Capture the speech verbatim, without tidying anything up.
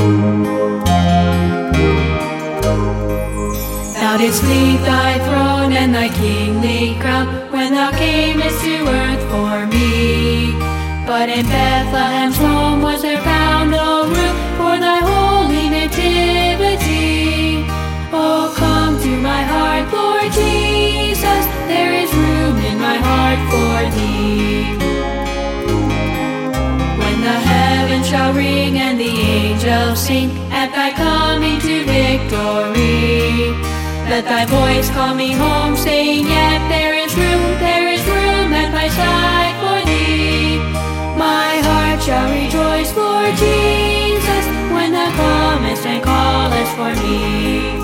Thou didst leave thy throne and thy kingly crown when thou camest to earth for me. But in Bethlehem's home was there found no room for thy holy nativity. Oh, come to my heart, Lord Jesus, there is room in my heart for thee. When the heavens shall ring and the angels sing at thy coming to victory, let thy voice call me home, saying, yet there is room, there is room at my side for thee. My heart shall rejoice, Lord Jesus, when thou comest and callest for me.